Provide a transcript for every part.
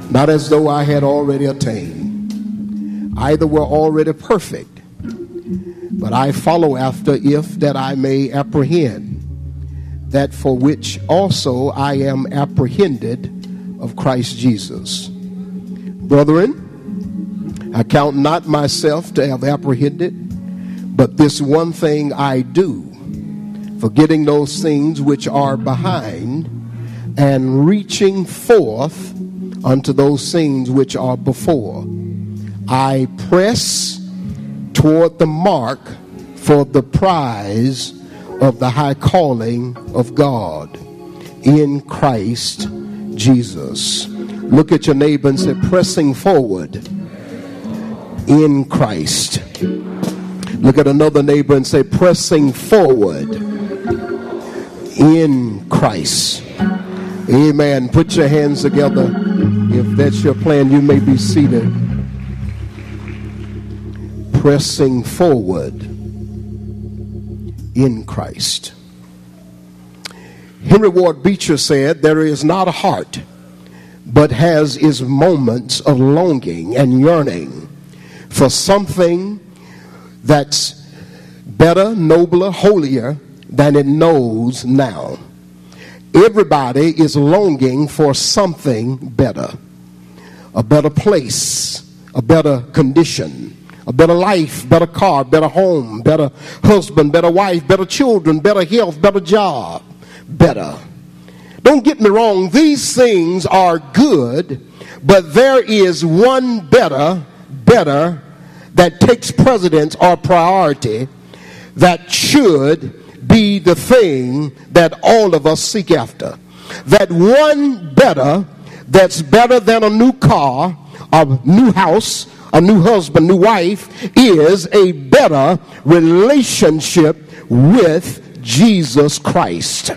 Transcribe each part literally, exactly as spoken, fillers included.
not as though I had already attained, either were already perfect, but I follow after, if that I may apprehend that for which also I am apprehended of Christ Jesus. Brethren, I count not myself to have apprehended, but this one thing I do, forgetting those things which are behind, and reaching forth unto those things which are before, I press toward the mark for the prize of the high calling of God in Christ Jesus. Look at your neighbor and say, pressing forward in Christ. Look at another neighbor and say, pressing forward in Christ. Amen. Put your hands together. If that's your plan, you may be seated. Pressing forward in Christ. Henry Ward Beecher said, there is not a heart, but has its moments of longing and yearning for something that's better, nobler, holier than it knows now. Everybody is longing for something better, a better place, a better condition, a better life, better car, better home, better husband, better wife, better children, better health, better job, better. Don't get me wrong, these things are good, but there is one better, better that takes precedence or priority that should be the thing that all of us seek after. That one better that's better than a new car, a new house, a new husband, new wife, is a better relationship with Jesus Christ.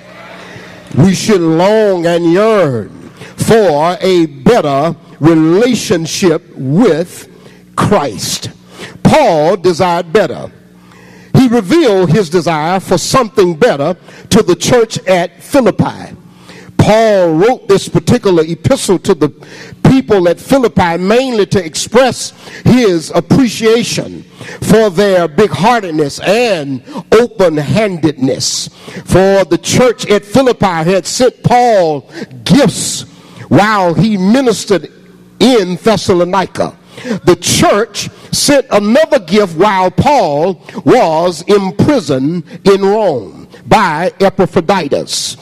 We should long and yearn for a better relationship with Christ. Paul desired better. He revealed his desire for something better to the church at Philippi. Paul wrote this particular epistle to the people at Philippi mainly to express his appreciation for their big-heartedness and open-handedness. For the church at Philippi had sent Paul gifts while he ministered in Thessalonica. The church sent another gift while Paul was imprisoned in Rome by Epaphroditus.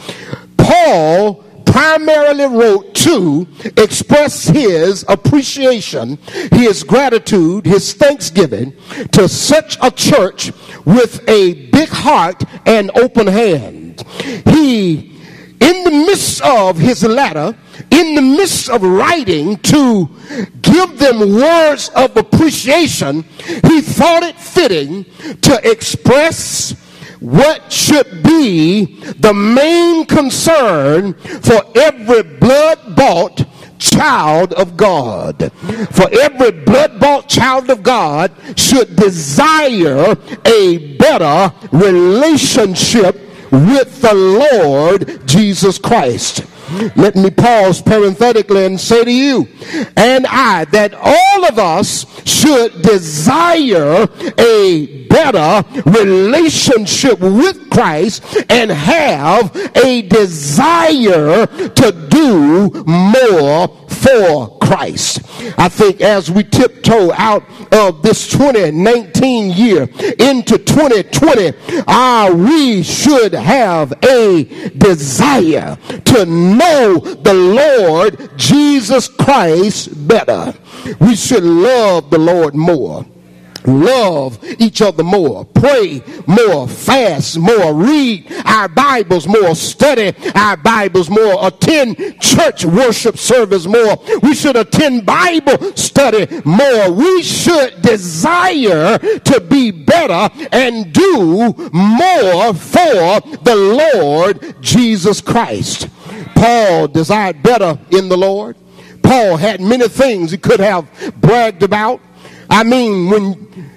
Paul primarily wrote to express his appreciation, his gratitude, his thanksgiving to such a church with a big heart and open hand. He, in the midst of his letter, in the midst of writing to give them words of appreciation, he thought it fitting to express what should be the main concern for every blood-bought child of God. For every blood-bought child of God should desire a better relationship with the Lord Jesus Christ. Let me pause parenthetically and say to you and I that all of us should desire a better relationship with Christ and have a desire to do more for Christ. I think as we tiptoe out of this twenty nineteen year into twenty twenty, uh, we should have a desire to know the Lord Jesus Christ better. We should love the Lord more. Love each other more, pray more, fast more, read our Bibles more, study our Bibles more, attend church worship service more. We should attend Bible study more. We should desire to be better and do more for the Lord Jesus Christ. Paul desired better in the Lord. Paul had many things he could have bragged about. I mean, when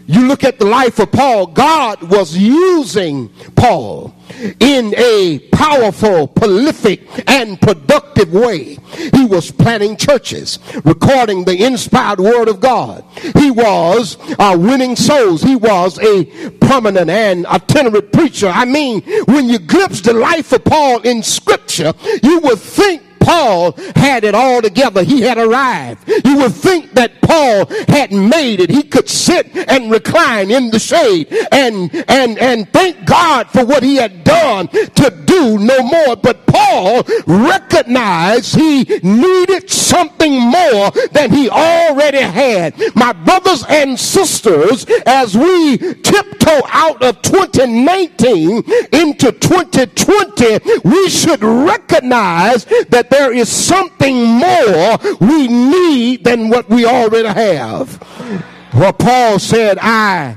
you look at the life of Paul, God was using Paul in a powerful, prolific, and productive way. He was planting churches, recording the inspired word of God. He was uh, winning souls. He was a prominent and itinerant preacher. I mean, when you glimpse the life of Paul in Scripture, you would think Paul had it all together. He had arrived. You would think that Paul had made it. He could sit and recline in the shade and and and thank God for what he had done to do no more. But Paul recognized he needed something more than he already had. My brothers and sisters, as we tiptoe out of twenty nineteen into twenty twenty, we should recognize that there is something more we need than what we already have. Well, Paul said, I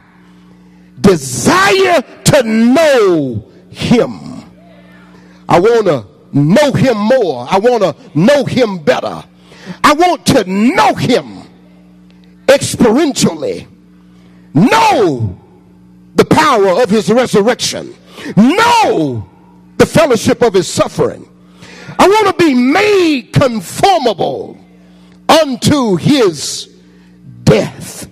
desire to know him. I want to know him more. I want to know him better. I want to know him experientially. Know the power of his resurrection. Know the fellowship of his suffering. I want to be made conformable unto his death.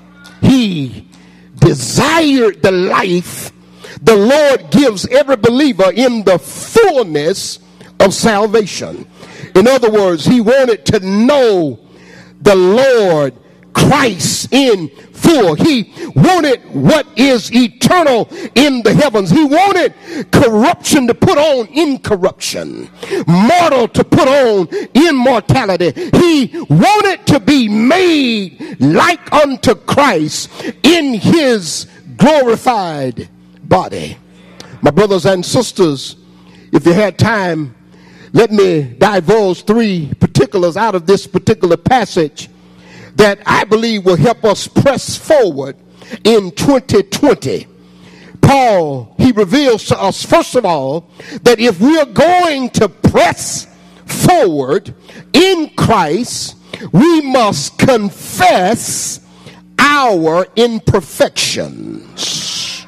He desired the life the Lord gives every believer in the fullness of salvation. In other words, he wanted to know the Lord Christ in full. He wanted what is eternal in the heavens. He wanted corruption to put on incorruption, mortal to put on immortality. He wanted to be made like unto Christ in his glorified body. My brothers and sisters, if you had time, let me divulge three particulars out of this particular passage that I believe will help us press forward in twenty twenty. Paul, he reveals to us, first of all, that if we're going to press forward in Christ, we must confess our imperfections.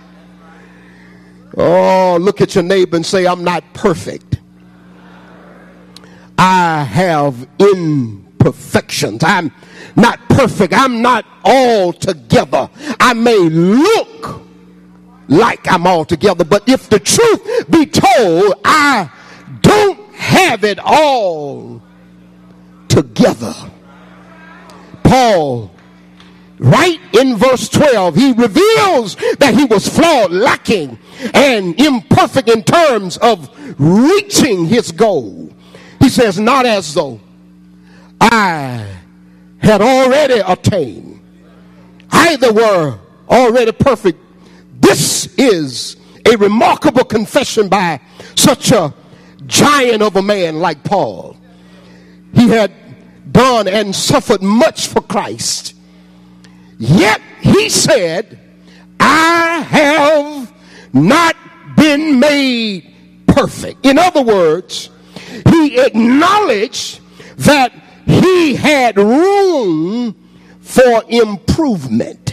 Oh, look at your neighbor and say, I'm not perfect. I have imperfections. I'm not perfect. I'm not all together. I may look like I'm all together, but if the truth be told, I don't have it all together. Paul, right in verse twelve, he reveals that he was flawed, lacking, and imperfect in terms of reaching his goal. He says, not as though I had already attained. Either were already perfect. This is a remarkable confession by such a giant of a man like Paul. He had done and suffered much for Christ. Yet he said, I have not been made perfect. In other words, he acknowledged that he had room for improvement.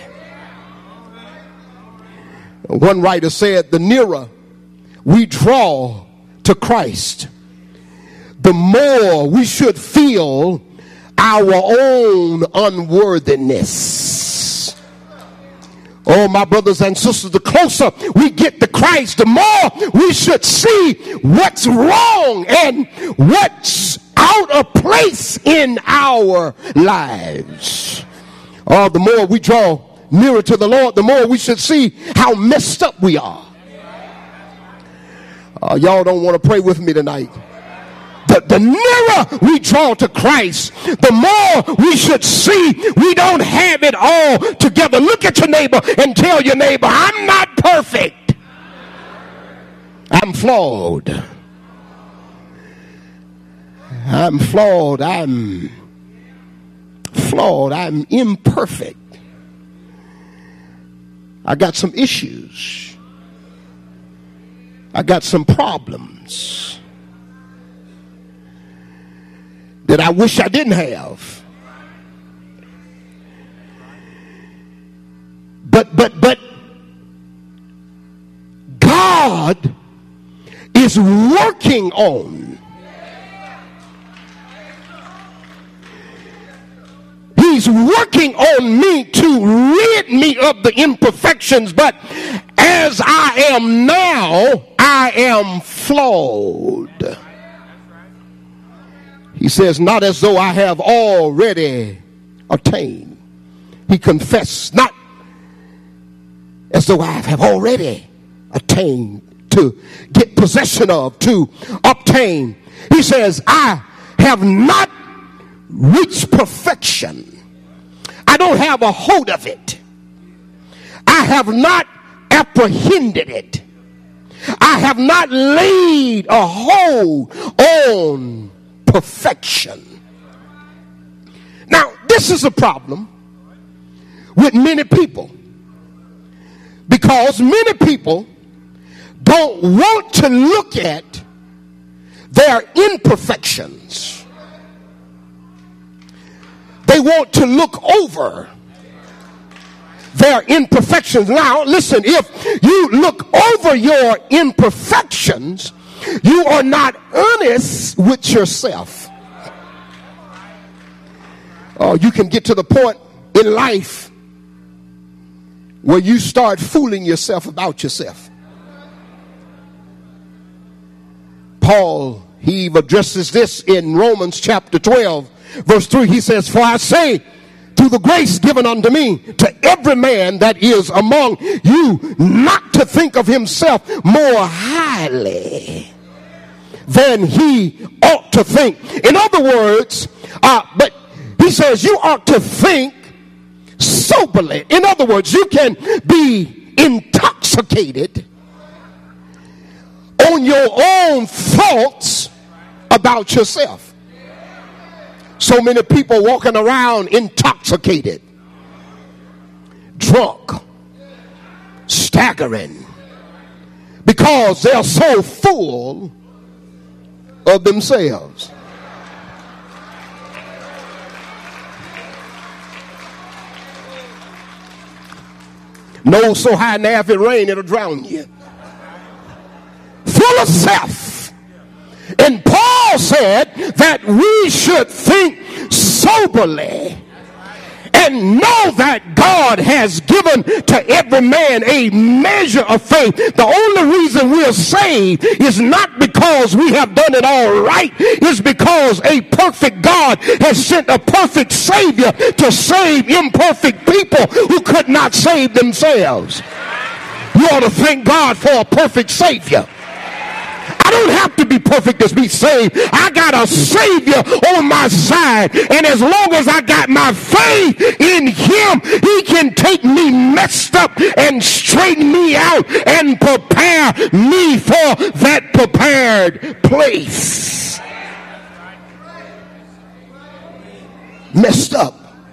One writer said, the nearer we draw to Christ, the more we should feel our own unworthiness. Oh, my brothers and sisters, the closer we get to Christ, the more we should see what's wrong and what's out of place in our lives. Oh, the more we draw nearer to the Lord, the more we should see how messed up we are. Uh, y'all don't want to pray with me tonight. The, the nearer we draw to Christ, the more we should see we don't have it all together. Look at your neighbor and tell your neighbor, I'm not perfect. I'm flawed. I'm flawed. I'm flawed. I'm imperfect. I got some issues. I got some problems that I wish I didn't have. but, but, but God is working on. He's working on me to rid me of the imperfections, but as I am now, I am flawed. He says, not as though I have already attained. He confessed, not as though I have already attained, to get possession of, to obtain. He says, I have not reached perfection. I don't have a hold of it. I have not apprehended it. I have not laid a hold on perfection. Now, this is a problem with many people, because many people don't want to look at their imperfections. They want to look over their imperfections. Now, listen, if you look over your imperfections, you are not honest with yourself. Oh, you can get to the point in life where you start fooling yourself about yourself. Paul, he addresses this in Romans chapter twelve, verse three. He says, for I say, through the grace given unto me, to every man that is among you, not to think of himself more highly than he ought to think. In other words, uh, but he says you ought to think soberly. In other words, you can be intoxicated on your own thoughts about yourself. So many people walking around intoxicated, drunk, staggering, because they're so full of themselves. Nose so high now if it rain, it'll drown you. Full of self. And Paul said that we should think soberly and know that God has given to every man a measure of faith. The only reason we're saved is not because we have done it all right. It's because a perfect God has sent a perfect Savior to save imperfect people who could not save themselves. You ought to thank God for a perfect Savior. I don't have to be perfect to be saved. I got a Savior on my side. And as long as I got my faith in Him, He can take me messed up and straighten me out and prepare me for that prepared place. Messed up.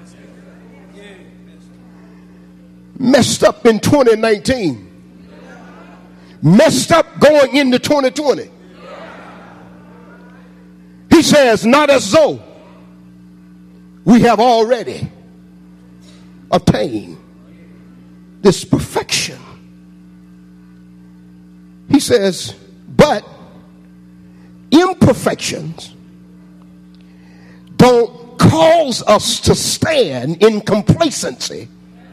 Messed up in twenty nineteen. Messed up going into twenty twenty. He says, not as though we have already obtained this perfection. He says, but imperfections don't cause us to stand in complacency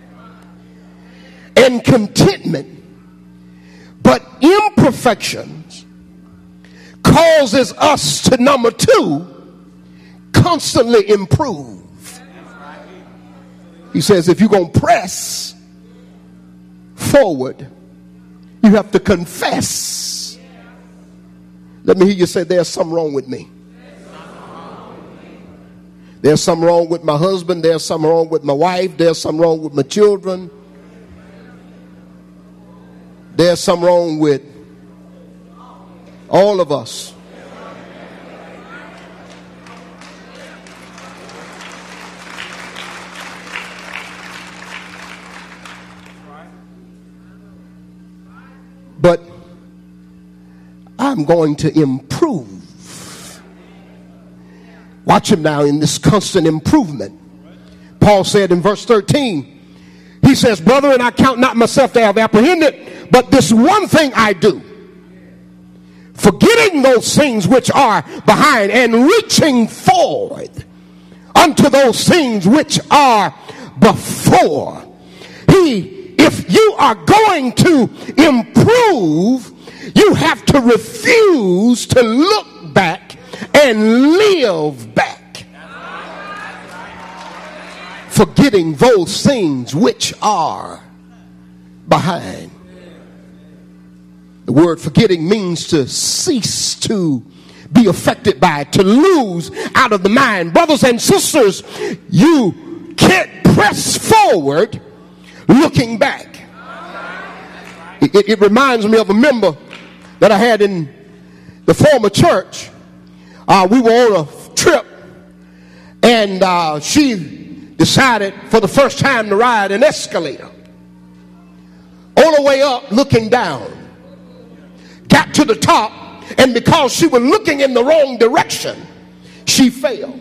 and contentment. But imperfections causes us to, number two, constantly improve. He says if you're going to press forward, you have to confess. Let me hear you say, there's something wrong with me. There's something wrong with my husband. There's something wrong with my wife. There's something wrong with my children. There's something wrong with all of us. But I'm going to improve. Watch him now in this constant improvement. Paul said in verse thirteen, he He says, brethren, I count not myself to have apprehended, but this one thing I do, forgetting those things which are behind and reaching forward unto those things which are before. He, if you are going to improve, you have to refuse to look back and live back. Forgetting those things which are behind. The word forgetting means to cease to be affected by, to lose out of the mind. Brothers and sisters, you can't press forward looking back. It, it, it reminds me of a member that I had in the former church. Uh, we were on a trip, and uh, she decided for the first time to ride an escalator. On the way up, looking down. Got to the top, and because she was looking in the wrong direction, she fell.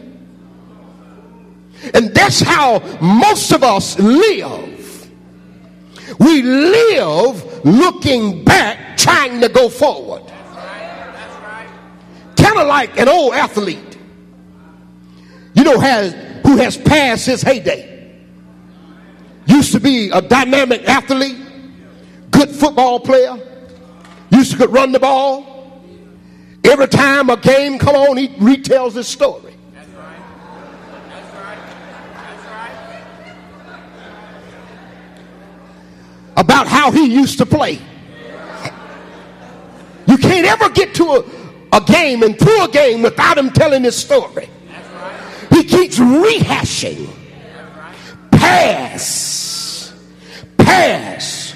And that's how most of us live. We live looking back, trying to go forward. Kind of like an old athlete, you know, has who has passed his heyday. Used to be a dynamic athlete, good football player, used to could run the ball. Every time a game come on, he retells his story. That's right. That's right. That's right. About how he used to play. You can't ever get to a, a game and through a game without him telling his story. He keeps rehashing. Pass. Pass.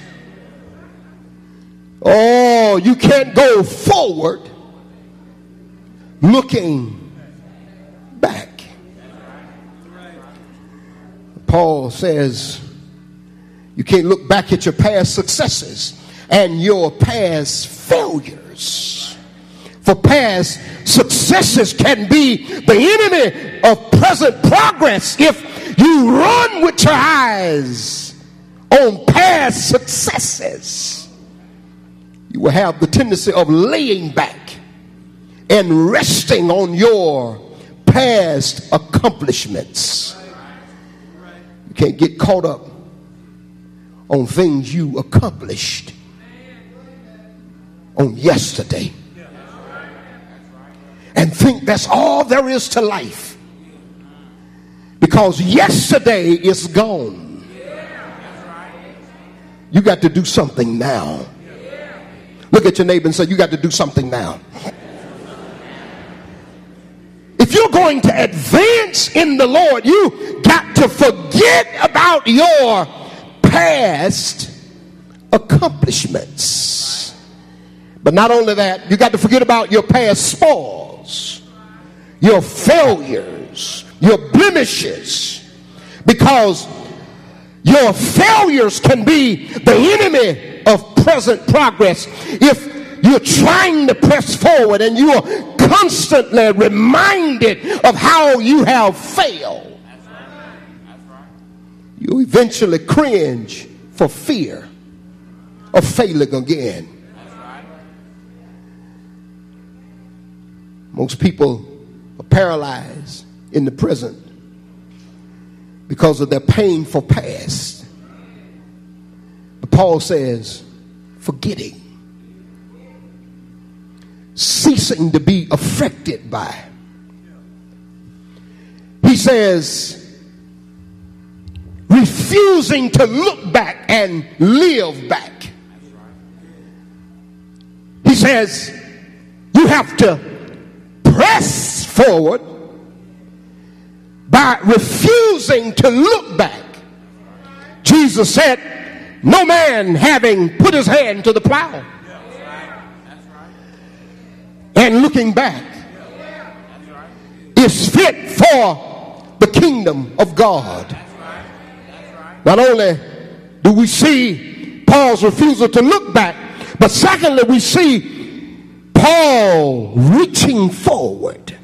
Oh, you can't go forward looking back. Paul says you can't look back at your past successes and your past failures. For past successes can be the enemy of present progress. If you run with your eyes on past successes, you will have the tendency of laying back and resting on your past accomplishments. You can't get caught up on things you accomplished on yesterday and think that's all there is to life, because yesterday is gone. You got to do something now. Look at your neighbor and say, you got to do something now. If you're going to advance in the Lord, you got to forget about your past accomplishments. But not only that, you got to forget about your past spoils, your failures, your blemishes, because your failures can be the enemy of present progress. If you're trying to press forward and you are constantly reminded of how you have failed, you eventually cringe for fear of failing again. Most people are paralyzed in the present because of their painful past. But Paul says, forgetting, ceasing to be affected by. He says, refusing to look back and live back. He says, you have to press forward by refusing to look back. Jesus said, no man having put his hand to the plow and looking back is fit for the kingdom of God. Not only do we see Paul's refusal to look back, but secondly, we see Paul reaching forward,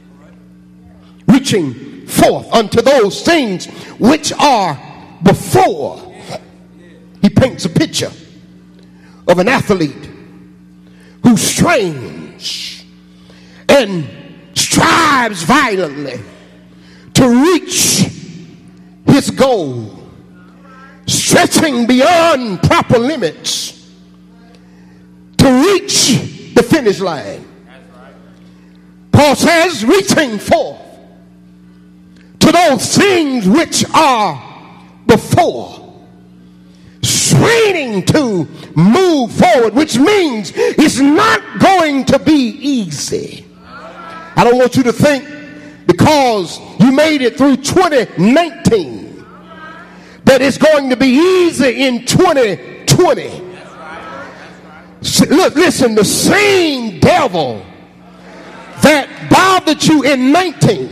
reaching forth unto those things which are before. he paints a picture of an athlete who strains and strives violently to reach his goal, stretching beyond proper limits to reach the finish line. Paul says, reaching forth to those things which are before, straining to move forward, which means it's not going to be easy. I don't want you to think because you made it through twenty nineteen that it's going to be easy in twenty twenty. Look, listen, the same devil that bothered you in nineteen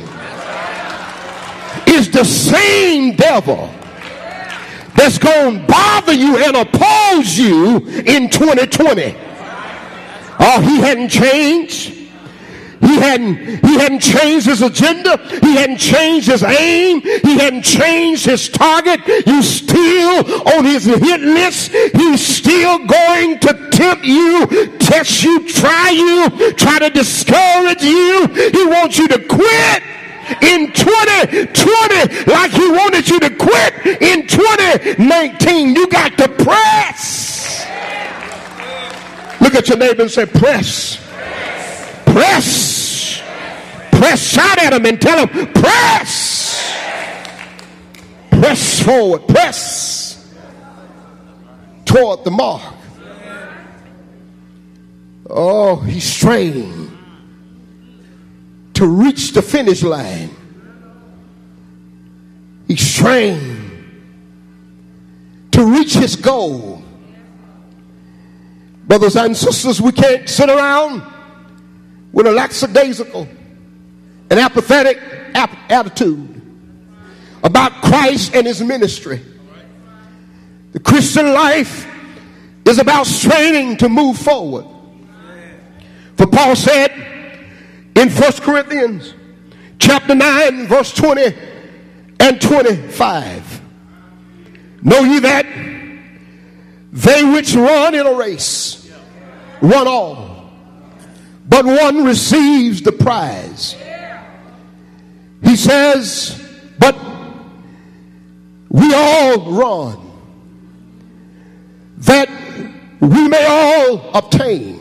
is the same devil that's going to bother you and oppose you in twenty twenty. Oh, he hadn't changed. He hadn't, he hadn't changed his agenda. He hadn't changed his aim. He hadn't changed his target. You still on his hit list. He's still going to tempt you, test you, try you, try to discourage you. He wants you to quit in twenty twenty like he wanted you to quit in twenty nineteen. You got to press. Look at your neighbor and say, press. Press. Press. Shout at him and tell him, press. Press forward. Press toward the mark. Oh, he's straining to reach the finish line. He's straining to reach his goal. Brothers and sisters, we can't sit around with a lackadaisical and apathetic ap- attitude about Christ and his ministry. The Christian life is about straining to move forward. For Paul said in First Corinthians chapter nine, verse twenty and twenty-five, know ye that they which run in a race run all, but one receives the prize. He says, but we all run that we may all obtain.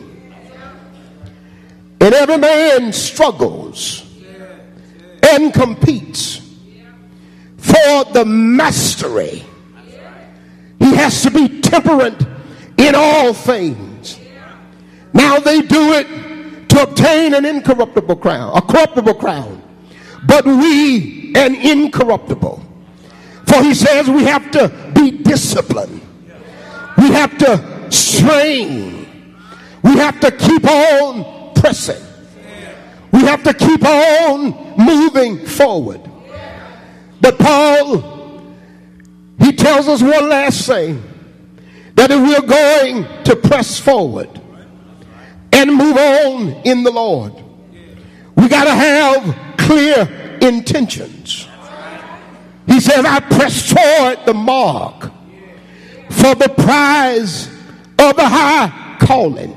And every man struggles and competes for the mastery. He has to be temperate in all things. Now they do it to obtain an incorruptible crown, a corruptible crown, but we an incorruptible. For he says we have to be disciplined. We have to strain. We have to keep on pressing. We have to keep on moving forward. But Paul, he tells us one last thing, that if we're going to press forward and move on in the Lord, we got to have clear intentions. He says, I press toward the mark for the prize of the high calling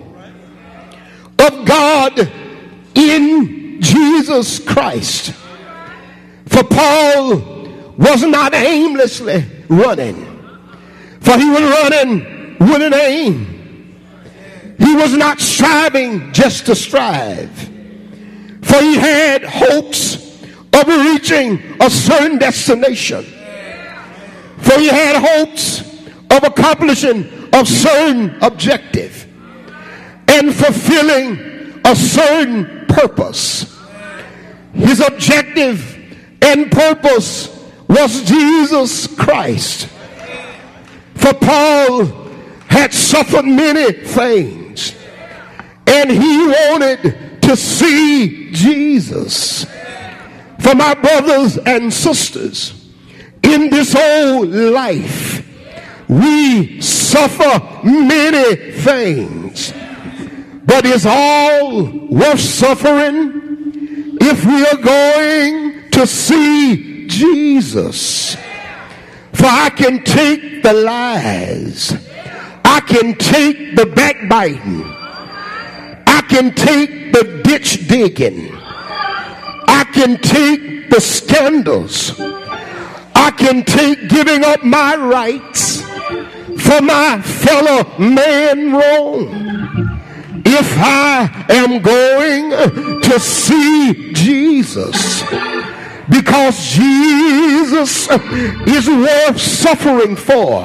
of God in Jesus Christ. For Paul was not aimlessly running, for he was running with an aim. He was not striving just to strive, for he had hopes of reaching a certain destination, for he had hopes of accomplishing a certain objective and fulfilling a certain purpose. His objective and purpose was Jesus Christ. For Paul had suffered many things, and he wanted to see Jesus. For my brothers and sisters, in this old life, we suffer many things, but it's all worth suffering if we are going to see Jesus. For I can take the lies. I can take the backbiting. I can take the ditch digging. I can take the scandals. I can take giving up my rights for my fellow man wrong. If I am going to see Jesus, because Jesus is worth suffering for.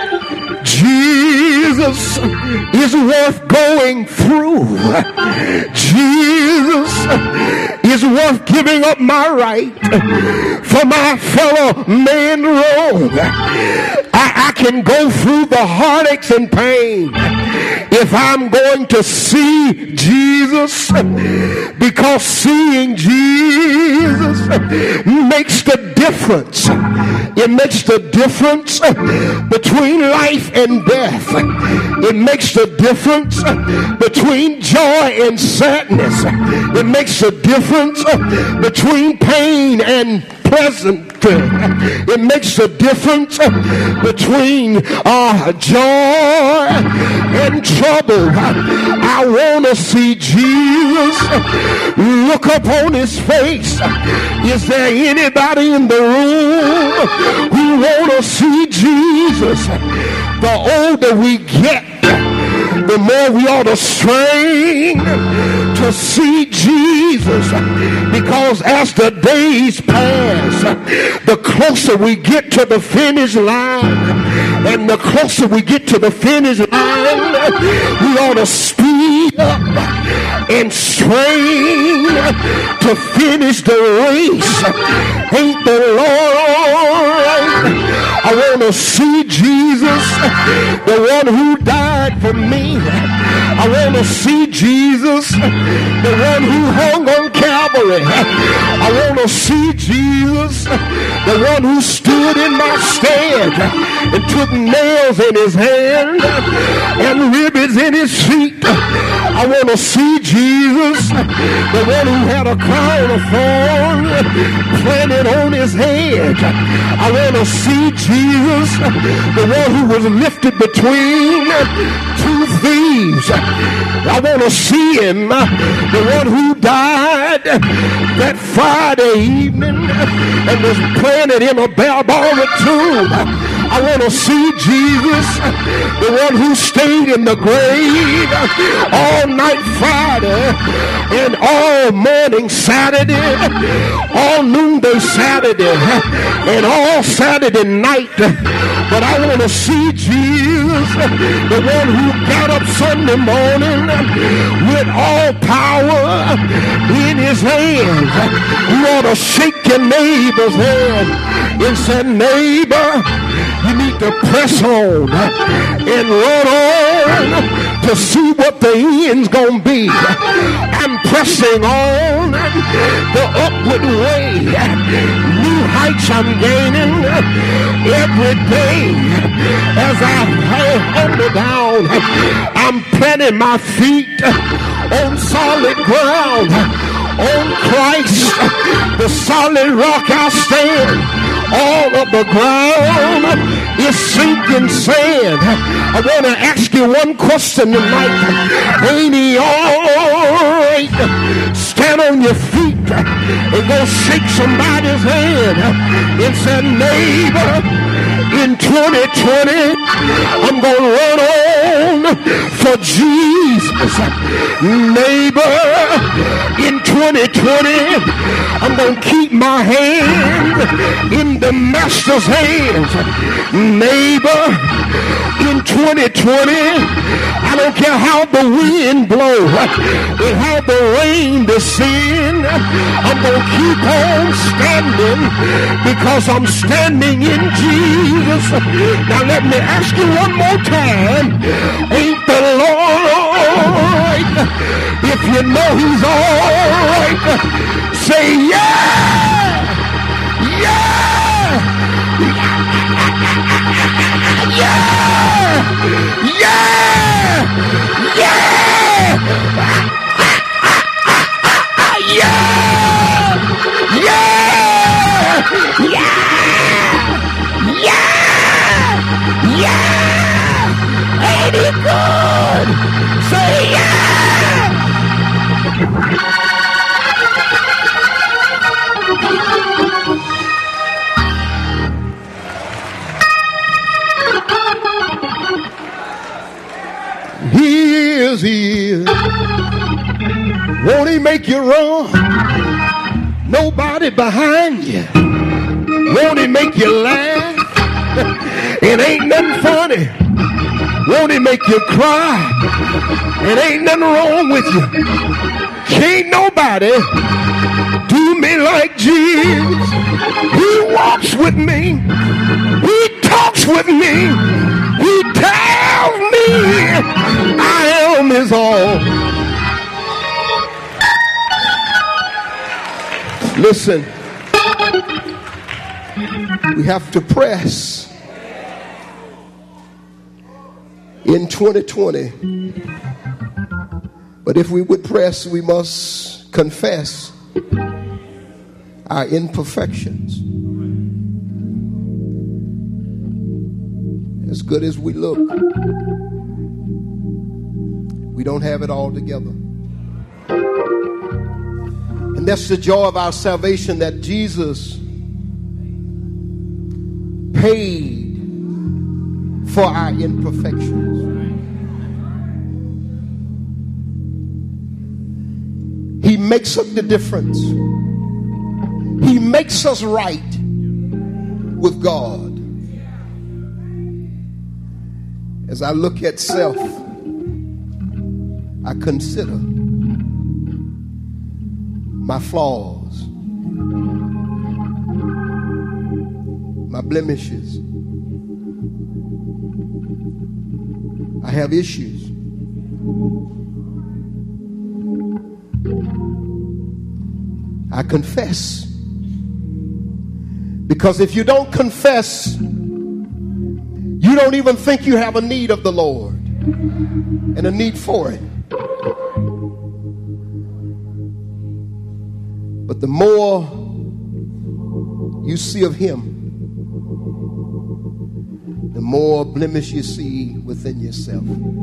Jesus is worth going through. Jesus is worth giving up my right for my fellow man wrong. I, I can go through the heartaches and pain if I'm going to see Jesus, because seeing Jesus makes the difference. It makes the difference between life and death. It makes the difference between joy and sadness. It makes the difference between pain and pleasant. It makes a difference between uh, joy and trouble. I want to see Jesus. Look upon his face. Is there anybody in the room who want to see Jesus? The older we get, the more we ought to strain to see Jesus, because as the days pass, the closer we get to the finish line, and the closer we get to the finish line, we ought to speed up and strain to finish the race. Ain't the Lord? I want to see Jesus, the one who died for me. I want to see Jesus, the one who hung on Calvary. I want to see Jesus, the one who stood in my stead and took nails in his hand and ribbons in his feet. I want to see Jesus, the one who had a crown of thorns planted on his head. I want to see Jesus, the one who was lifted between two thieves. I want to see him, the one who died that Friday evening and was planted in a barbaric tomb. I want to see Jesus, the one who stayed in the grave all night Friday and all morning Saturday, all noonday Saturday, and all Saturday night. But I want to see Jesus, the one who got up Sunday morning with all power in his hands. You ought to shake your neighbor's hand and say, neighbor, you need to press on and run on to see what the end's gonna be. I'm pressing on the upward way. New heights I'm gaining every day as I hold down. I'm planting my feet on solid ground. On Christ, the solid rock I stand. All of the ground is sinking sand. I want to ask you one question tonight. Ain't he all right? Stand on your feet and go shake somebody's hand and say, neighbor, in twenty twenty, I'm going to run on for Jesus. Neighbor, in twenty twenty, I'm going to keep my hand in the master's hands. Neighbor, in twenty twenty, I don't care how the wind blows and how the rain descends, I'm going to keep on standing because I'm standing in Jesus. Now let me ask you one more time. Ain't the Lord all right? If you know he's all right, say yeah! Yeah! Yeah! Yeah! Yeah! Yeah! Yeah! Yeah! Yeah! yeah! Ain't he good? Say yeah! He is, he is. Won't he make you run? Nobody behind you. Won't he make you laugh? It ain't nothing funny. Won't he make you cry? It ain't nothing wrong with you. Can't nobody do me like Jesus. He walks with me. He talks with me. He tells me I am his all. Listen, we have to press in twenty twenty. But if we would press, we must confess our imperfections. As good as we look, we don't have it all together. And that's the joy of our salvation, that Jesus paid for our imperfections. He makes up the difference. He makes us right with God. As I look at self, I consider my flaws, my blemishes. I have issues. I confess. Because if you don't confess, you don't even think you have a need of the Lord and a need for it. But the more you see of him, the more blemish you see within yourself.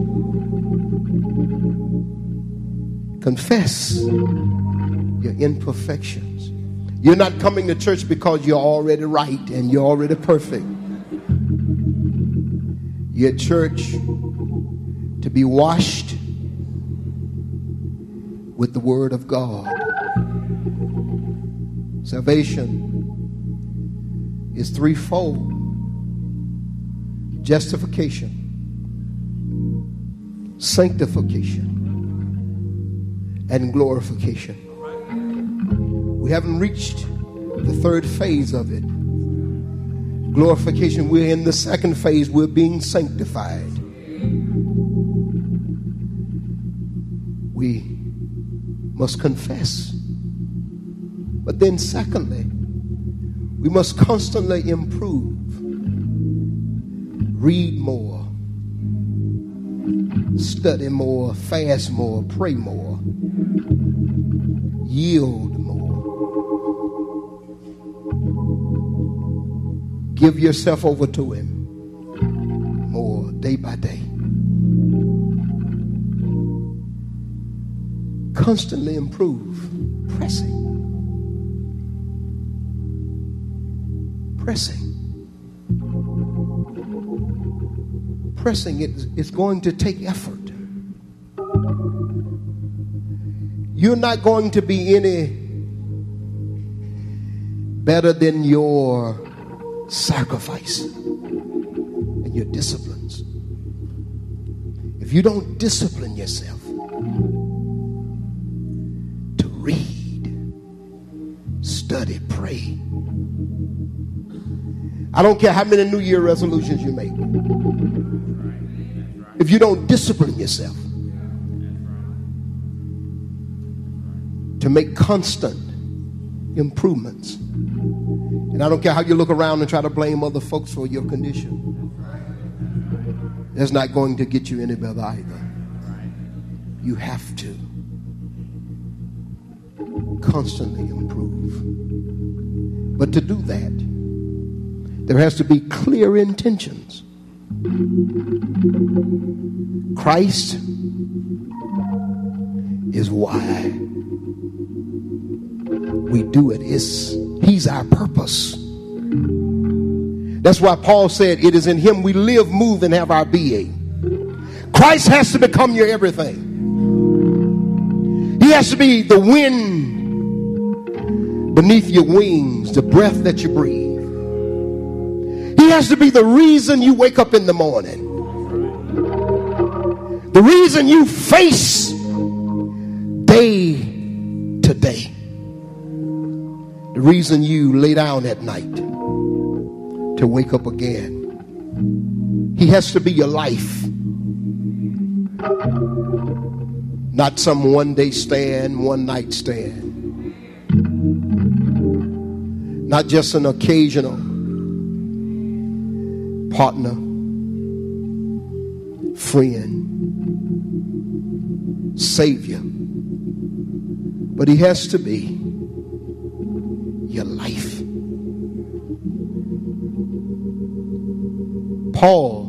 Confess your imperfections. You're not coming to church because you're already right and you're already perfect. You're at church to be washed with the word of God. Salvation is threefold: justification, sanctification, and glorification. We haven't reached the third phase of it. Glorification, we're in the second phase. We're being sanctified. We must confess. But then secondly, we must constantly improve. Read more, study more, fast more, pray more, yield more. Give yourself over to him more day by day. Constantly improve. Pressing. Pressing. Pressing it is going to take effort. You're not going to be any better than your sacrifice and your disciplines. If you don't discipline yourself to read, study, pray, I don't care how many New Year resolutions you make. If you don't discipline yourself to make constant improvements, and I don't care how you look around and try to blame other folks for your condition, that's not going to get you any better either. You have to constantly improve. But to do that, there has to be clear intentions. Christ is why we do it. It's, he's our purpose. That's why Paul said it is in him we live, move, and have our being. Christ has to become your everything. He has to be the wind beneath your wings, the breath that you breathe. He has to be the reason you wake up in the morning. The reason you face day to day. The reason you lay down at night to wake up again. He has to be your life. Not some one day stand, one night stand. Not just an occasional partner, friend, savior. But he has to be your life. Paul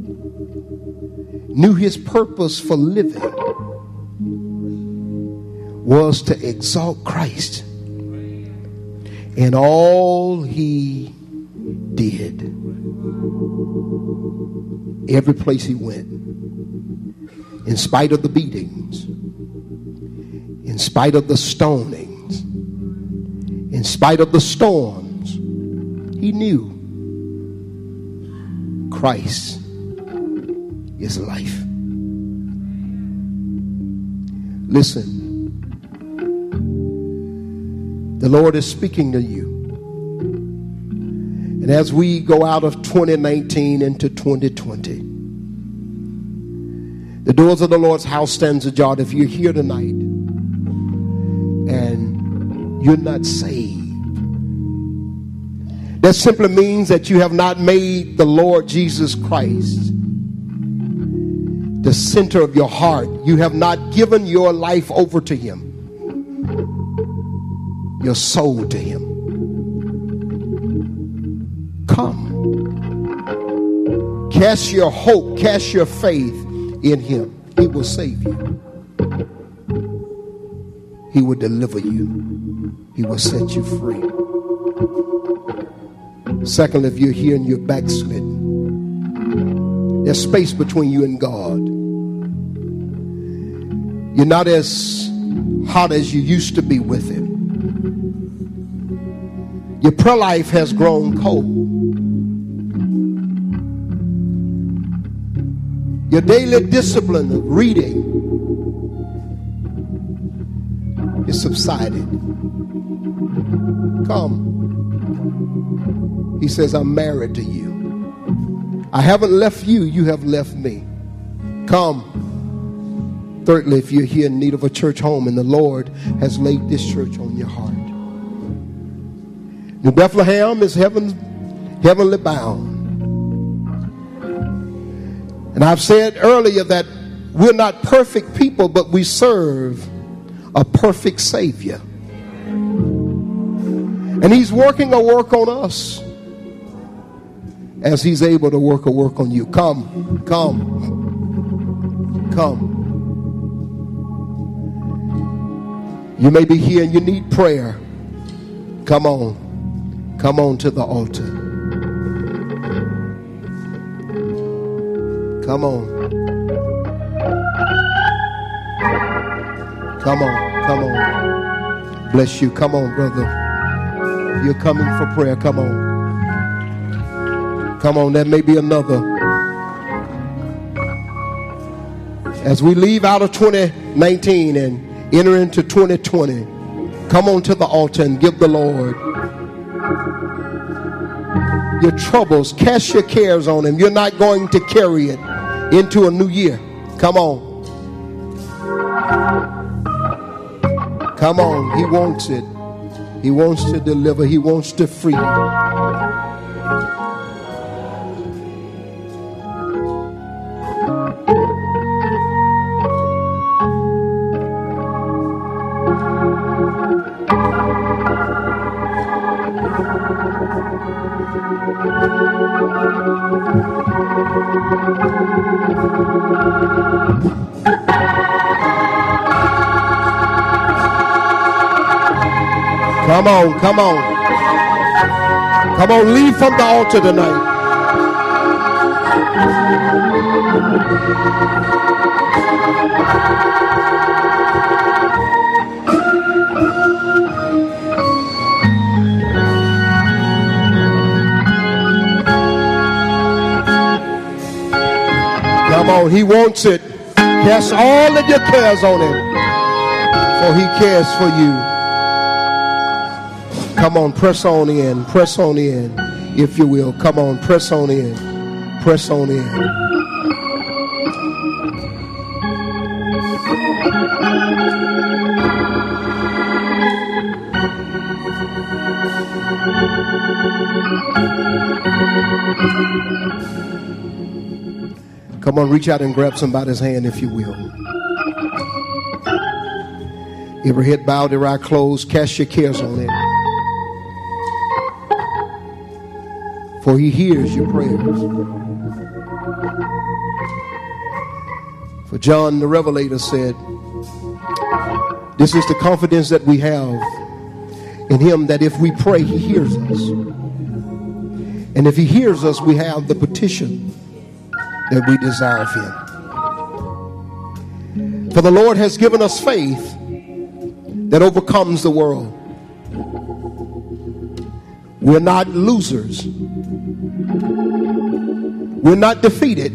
knew his purpose for living was to exalt Christ in all he did. Every place he went, in spite of the beatings, in spite of the stonings, in spite of the storms, he knew Christ is life. Listen, the Lord is speaking to you. And as we go out of twenty nineteen into twenty twenty, the doors of the Lord's house stands ajar. If you're here tonight and you're not saved, that simply means that you have not made the Lord Jesus Christ the center of your heart. You have not given your life over to him, your soul to him. Come. Cast your hope, cast your faith in him. He will save you. He will deliver you. He will set you free. Second, if you're here and you're backslidden, there's space between you and God. You're not as hot as you used to be with him. Your prayer life has grown cold. Your daily discipline of reading is subsided. Come. He says, I'm married to you. I haven't left you, you have left me. Come. Thirdly, if you're here in need of a church home and the Lord has laid this church on your heart. New Bethlehem is heaven, heavenly bound. And I've said earlier that we're not perfect people, but we serve a perfect Savior. And he's working a work on us as he's able to work a work on you. Come, come, come. You may be here and you need prayer. Come on. Come on to the altar. Come on. Come on. Come on. Bless you. Come on, brother. You're coming for prayer. Come on. Come on. There may be another. As we leave out of twenty nineteen and enter into twenty twenty, come on to the altar and give the Lord your troubles. Cast your cares on him. You're not going to carry it into a new year. Come on. Come on. He wants it. He wants to deliver. He wants to free you. Thank you. Come on, come on. Come on, leave from the altar tonight. Come on, he wants it. Cast all of your cares on him, for he cares for you. Come on, press on in, press on in, if you will. Come on, press on in, press on in. Come on, reach out and grab somebody's hand, if you will. Every head bowed, every eye closed, cast your cares on him, for he hears your prayers. For John the Revelator said, this is the confidence that we have in him, that if we pray, he hears us. And if he hears us, we have the petition that we desire of him. For the Lord has given us faith that overcomes the world. We're not losers. We're not defeated.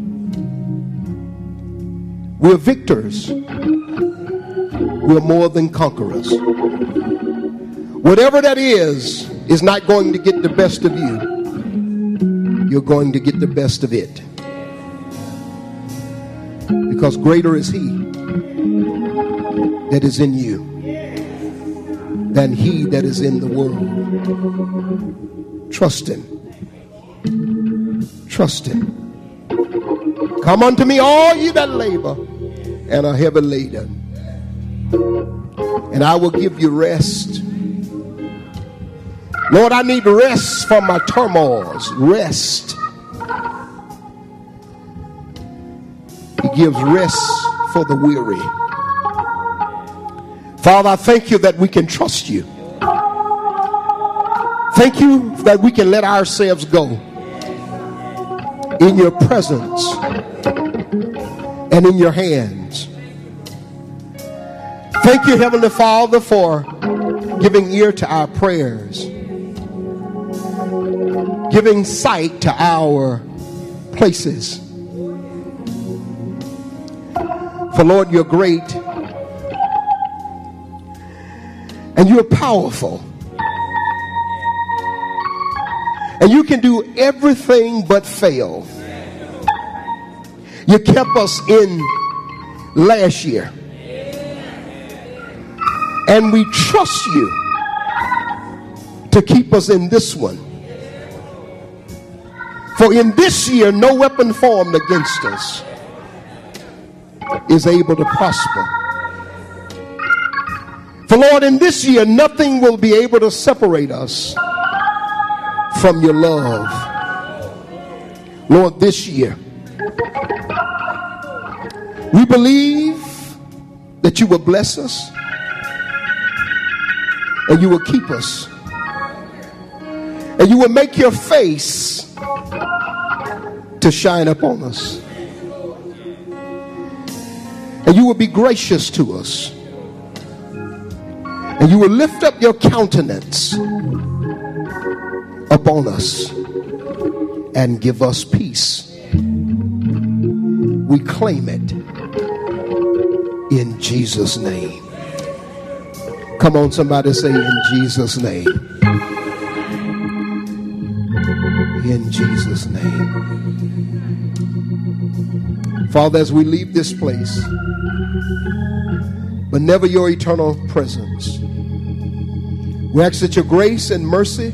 We're victors. We're more than conquerors. Whatever that is, is not going to get the best of you. You're going to get the best of it. Because greater is he that is in you than he that is in the world. Trust him. Trust him. Come unto me, all ye that labor and are heavy laden, and I will give you rest. Lord, I need rest from my turmoils. Rest. He gives rest for the weary. Father, I thank you that we can trust you. Thank you that we can let ourselves go in your presence and in your hands. Thank you, Heavenly Father, for giving ear to our prayers, giving sight to our places. For Lord, you're great and you're powerful. And you can do everything but fail. You kept us in last year. And we trust you to keep us in this one. For in this year, no weapon formed against us is able to prosper. For Lord, in this year, nothing will be able to separate us from your love. Lord, this year, we believe that you will bless us and you will keep us and you will make your face to shine upon us and you will be gracious to us and you will lift up your countenance upon us and give us peace. We claim it in Jesus' name. Come on, somebody say in Jesus' name. In Jesus' name. Father, as we leave this place, but never your eternal presence, we ask that your grace and mercy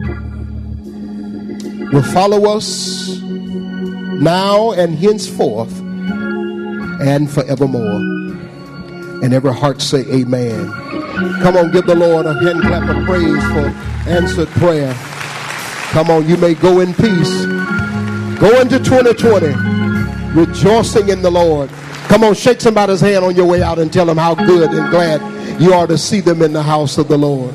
will follow us now and henceforth and forevermore. And every heart say amen. Come on, give the Lord a hand clap of praise for answered prayer. Come on, you may go in peace. Go into twenty twenty rejoicing in the Lord. Come on, shake somebody's hand on your way out and tell them how good and glad you are to see them in the house of the Lord.